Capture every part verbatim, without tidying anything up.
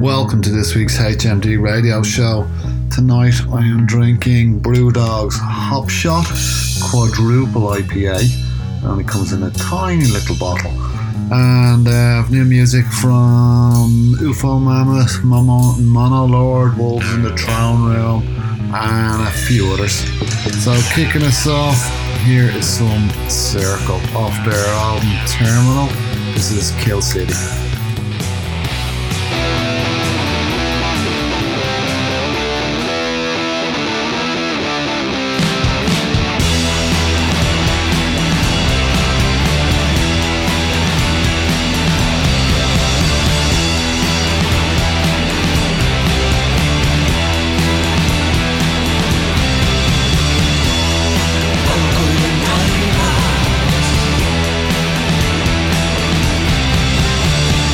Welcome to this week's H M D radio show. Tonight I am drinking Brewdog's Hop Shot Quadruple I P A. It only comes in a tiny little bottle. And I uh, have new music from U F O Mammoth, Mono, Mono Lord, Wolves in the Throne Room, and a few others. So kicking us off, here is some Circle off their album Terminal. This is Kill City. Thank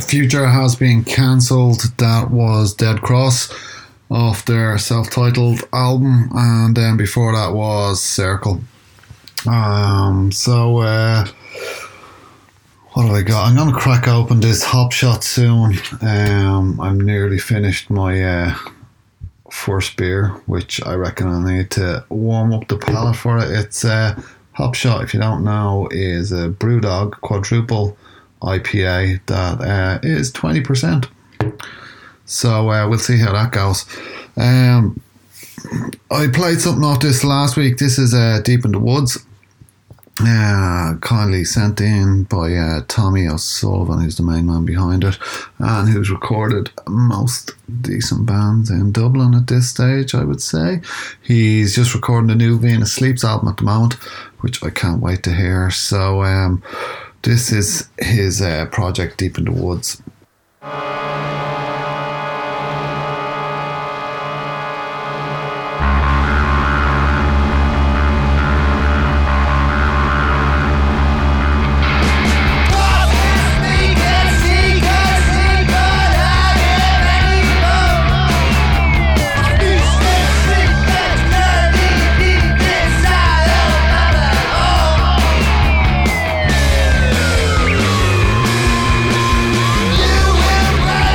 Future has been cancelled. That was Dead Cross off their self-titled album, and then before that was Circle. Um, so uh, what have I got? I'm gonna crack open this Hop Shot soon. Um, I'm nearly finished my uh, first beer, which I reckon I need to warm up the palate for it. It's uh, Hop Shot, if you don't know, is a Brewdog quadruple I P A that uh, is twenty percent. So uh, we'll see how that goes. Um, I played something off this last week. This is uh, Deep in the Woods. Uh, kindly sent in by uh, Tommy O'Sullivan, who's the main man behind it, and who's recorded most decent bands in Dublin at this stage, I would say. He's just recording the new Venus Sleeps album at the moment, which I can't wait to hear. So um, this is his uh, project, Deep in the Woods. You will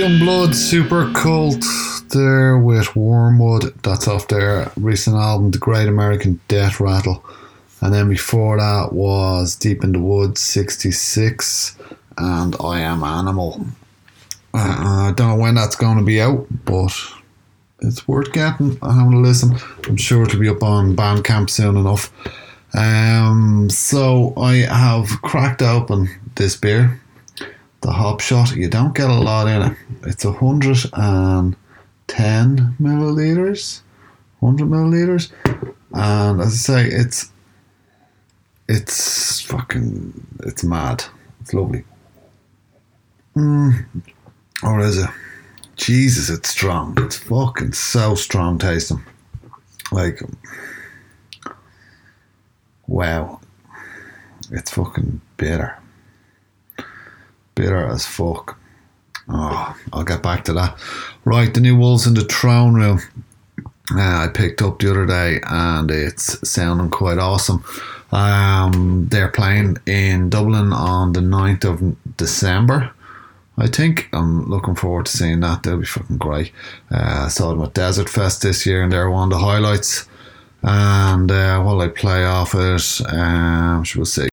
Dragon Blood Super Cult there with Wormwood. That's off their recent album, The Great American Death Rattle. And then before that was Deep in the Woods sixty-six and I Am Animal. Uh, I don't know when that's going to be out, but it's worth getting and having a listen. I'm sure it'll be up on Bandcamp soon enough. Um, so I have cracked open this beer, the Hop Shot. You don't get a lot in it. It's one hundred ten milliliters, one hundred milliliters, and as I say, it's it's fucking it's mad. It's lovely. Mm. Or is it? Jesus, it's strong. It's fucking so strong tasting. Like, wow. It's fucking bitter. Bitter as fuck. Oh, I'll get back to that. Right, the new Wolves in the Throne Room. Uh, I picked up the other day and it's sounding quite awesome. Um, they're playing in Dublin on the ninth of December. I think I'm looking forward to seeing that. They'll be fucking great. Uh, I saw them at Desert Fest this year and they're one of the highlights. And uh, while I play off it, um, shall we see.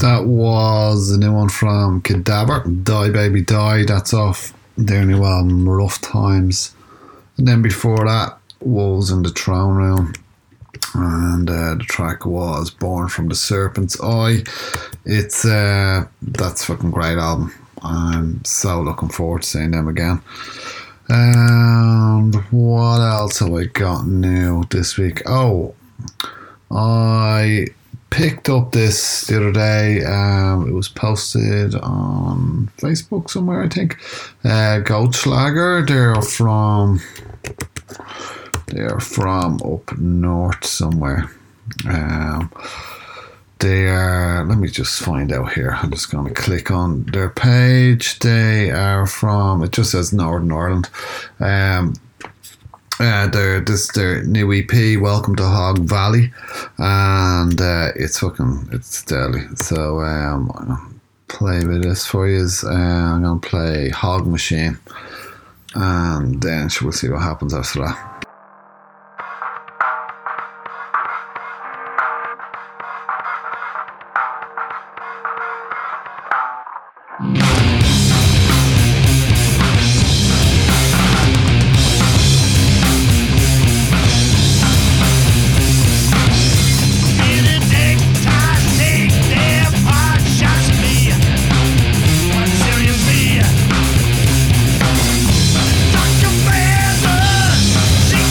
That was the new one from Cadaver, Die Baby Die. That's off their new album, Rough Times. And then before that, Wolves in the Throne Room. And uh, the track was Born from the Serpent's Eye. It's uh, that's a fucking great album. I'm so looking forward to seeing them again. And what else have I got new this week? Oh, I picked up this the other day. Um, it was posted on Facebook somewhere, I think. Uh, Goldschlager. They're from they're from up north somewhere. Um, they are. Let me just find out here. I'm just going to click on their page. They are from. It just says Northern Ireland. Um, Uh, they're, this their new E P, Welcome to Hog Valley, and uh, it's fucking it's deadly. So um, I'm gonna play with this for you. Uh, I'm gonna play Hog Machine, and then we'll see what happens after that. See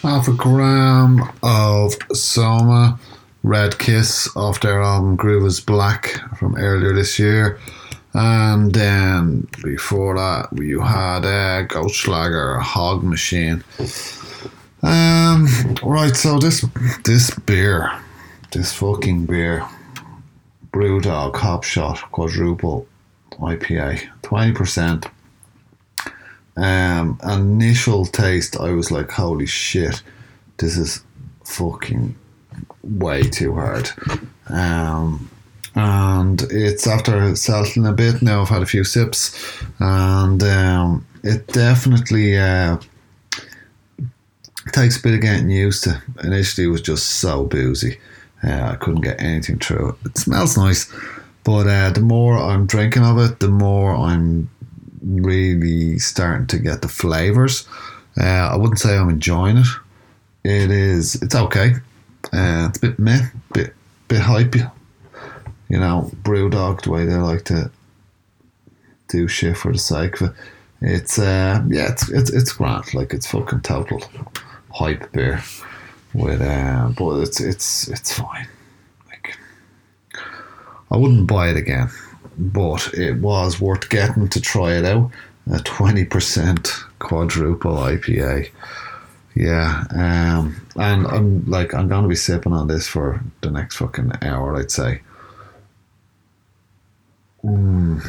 half a gram of Soma Red Kiss off their album Groove is Black from earlier this year. And then before that, you had uh, Goldschlager Hog Machine. Um, right, so this this beer, this fucking beer, Brewdog Hop Shot Quadruple I P A, twenty percent. Um, initial taste, I was like, holy shit, this is fucking way too hard. Um, and it's after settling a bit now, I've had a few sips, and um, it definitely uh, takes a bit of getting used to. Initially, it was just so boozy. Uh, I couldn't get anything through it. It smells nice, but uh, the more I'm drinking of it, the more I'm really starting to get the flavours. Uh, I wouldn't say I'm enjoying it. It is, it's okay. Uh, it's a bit meh, bit bit hypey. You know, Brewdog, the way they like to do shit for the sake of it. It's uh, yeah, it's it's it's grand. Like, it's fucking total hype beer. With uh, but it's it's it's fine. Like, I wouldn't buy it again, but it was worth getting to try it out. A twenty percent quadruple I P A. Yeah, um, and I'm like, I'm gonna be sipping on this for the next fucking hour, I'd say. Mm.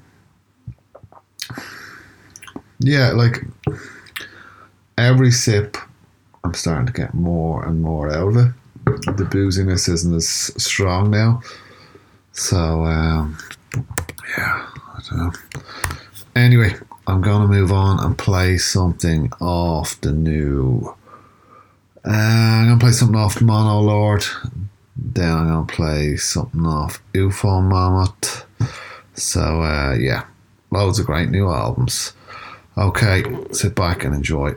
Yeah, like, every sip, I'm starting to get more and more out of it. The booziness isn't as strong now, so um, yeah, I don't know. Anyway, I'm gonna move on and play something off the new. Uh, I'm gonna play something off Mono Lord. Then I'm gonna play something off U F O Mammoth. So uh, yeah, loads of great new albums. Okay, sit back and enjoy.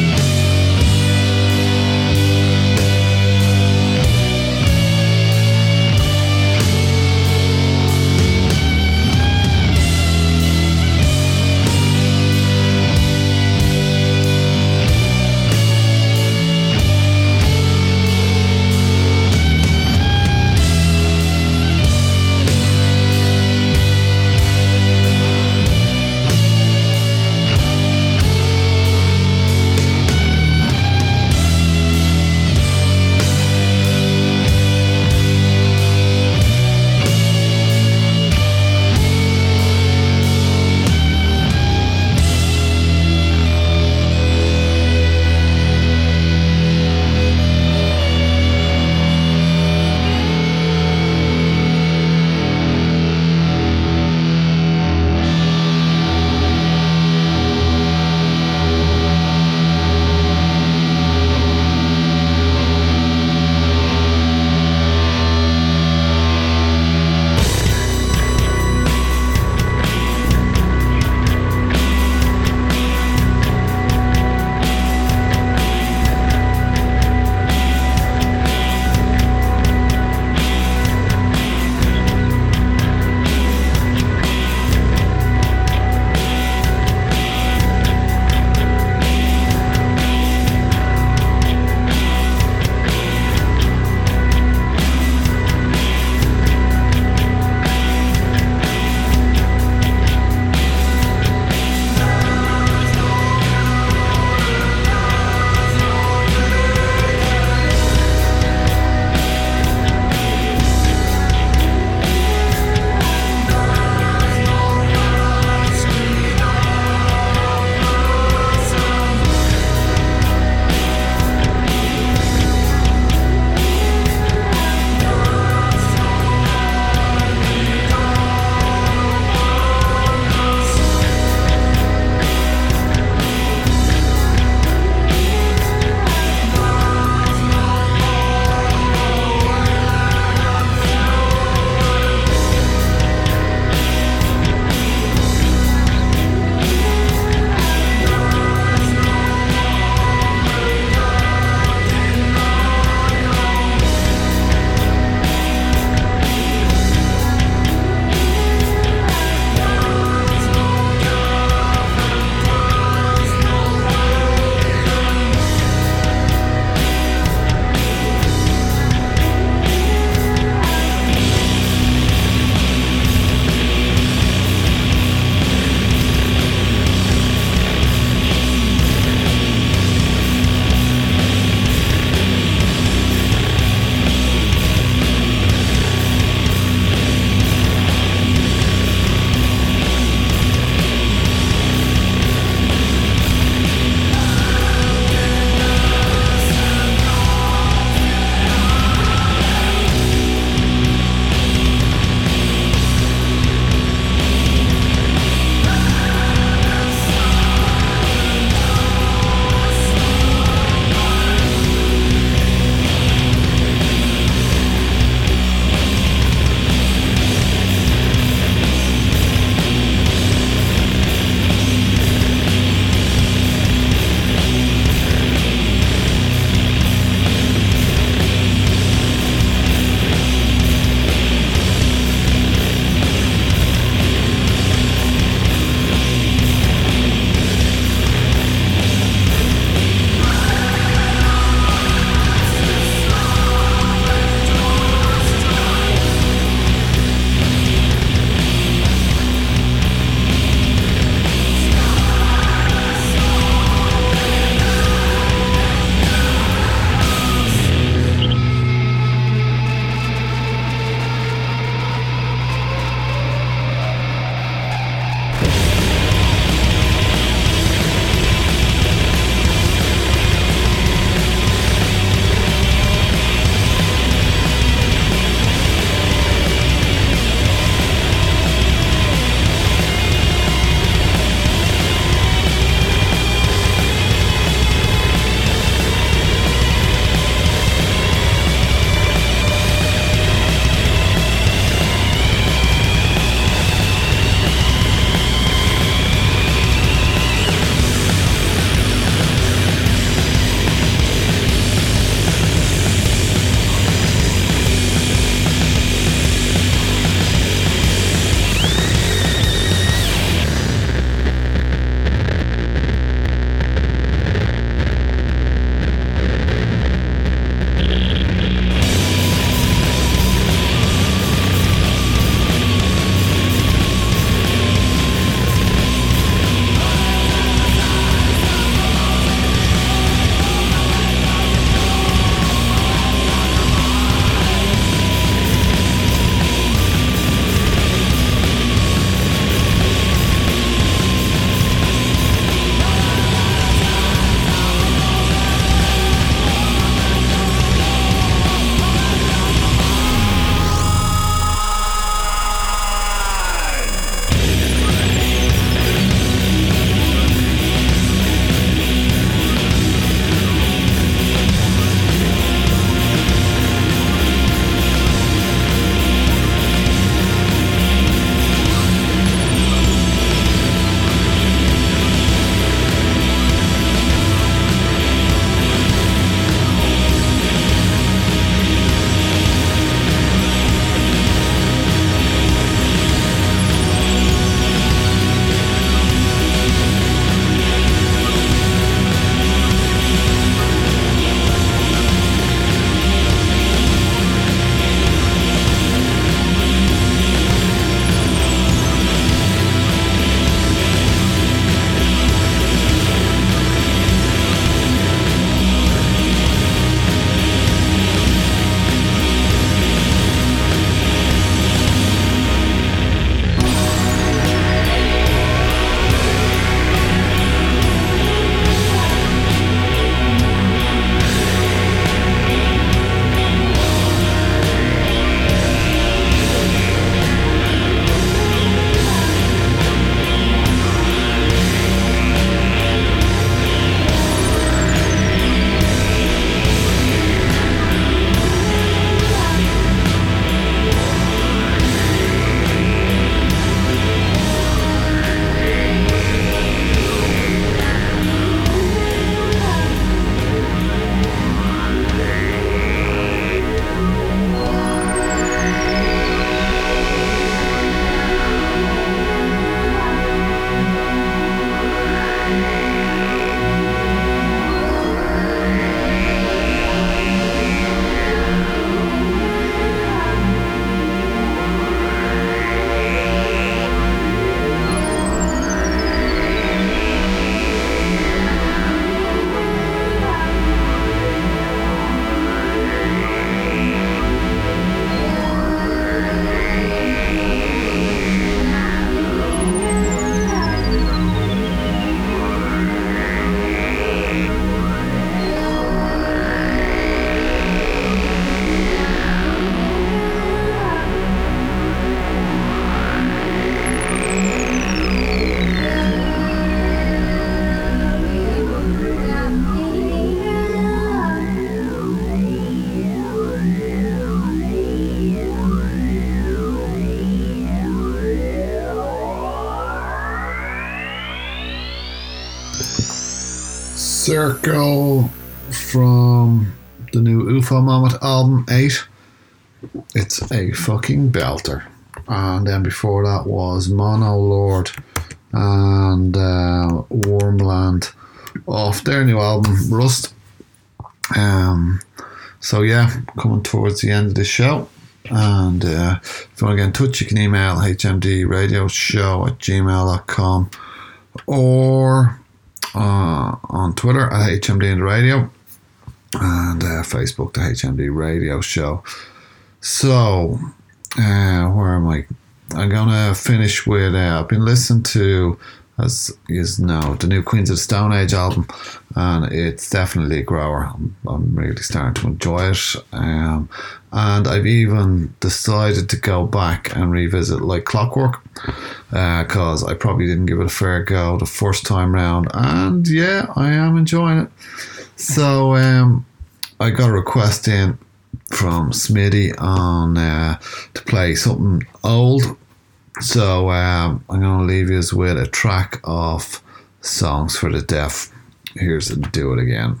Circle from the new U F O Mammoth album, eight. It's a fucking belter. And then before that was Mono Lord and uh, Wormland off their new album, Rust. Um, so yeah, coming towards the end of the show. And uh, if you want to get in touch, you can email h m d radio show at gmail dot com or uh, on Twitter at H M D in the Radio and uh, Facebook, the H M D Radio Show. So, uh, where am I? I'm going to finish with, uh, I've been listening to, as you know, the new Queens of the Stone Age album, and it's definitely a grower. I'm, I'm really starting to enjoy it. Um, and I've even decided to go back and revisit Like Clockwork, because uh, I probably didn't give it a fair go the first time round. And yeah, I am enjoying it. So um, I got a request in from Smitty on uh, to play something old. So um, I'm going to leave you with a track of Songs for the Deaf. Here's Do It Again.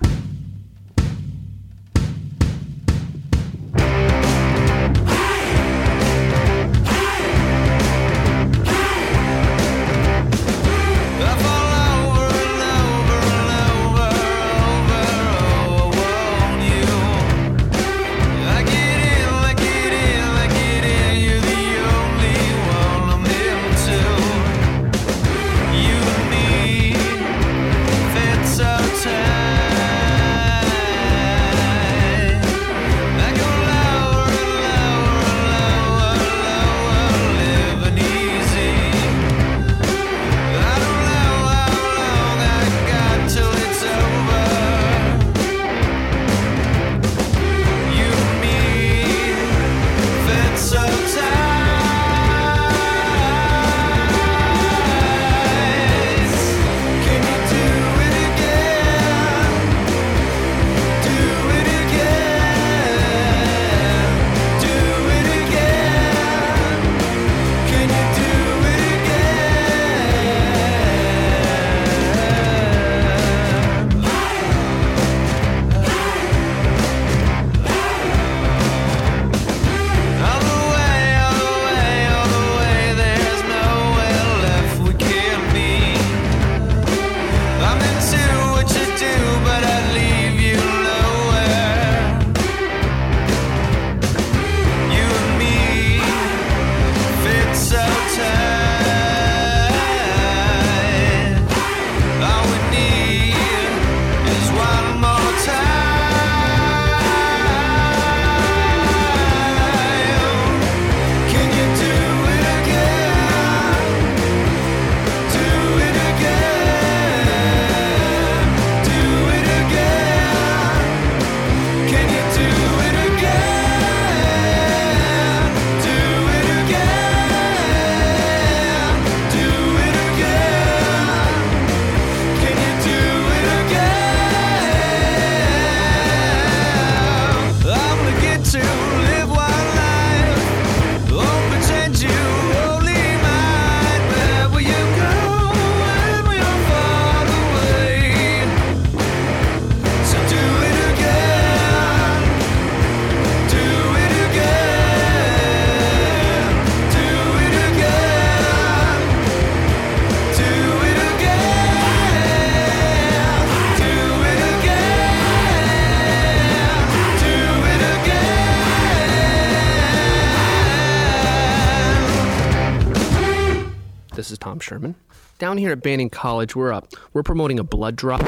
This is Tom Sherman. Down here at Banning College, we're up. We're promoting a blood drop.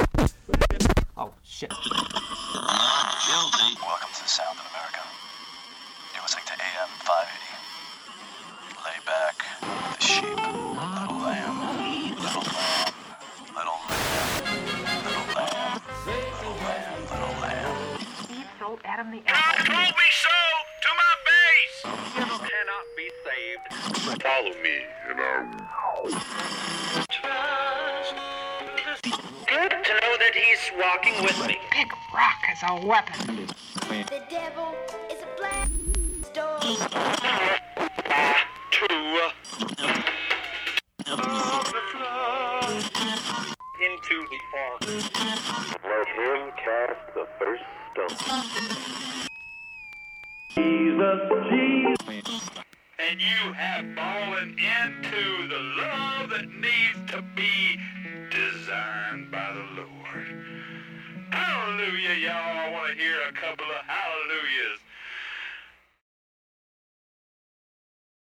Oh, shit. Welcome to the Sound of America. You're listening to A M five eighty. Lay back, the sheep, little lamb, little lamb, little lamb, little lamb, little lamb, little lamb. Steve throw Adam the Don't apple. hold me so to my base. Cannot be saved. Follow me and I trust. Good to know that he's walking with me. Big rock as a weapon. The devil is a black storm. Ah, true. Into the fog. And you have fallen into the love that needs to be designed by the Lord. Hallelujah, y'all. I want to hear a couple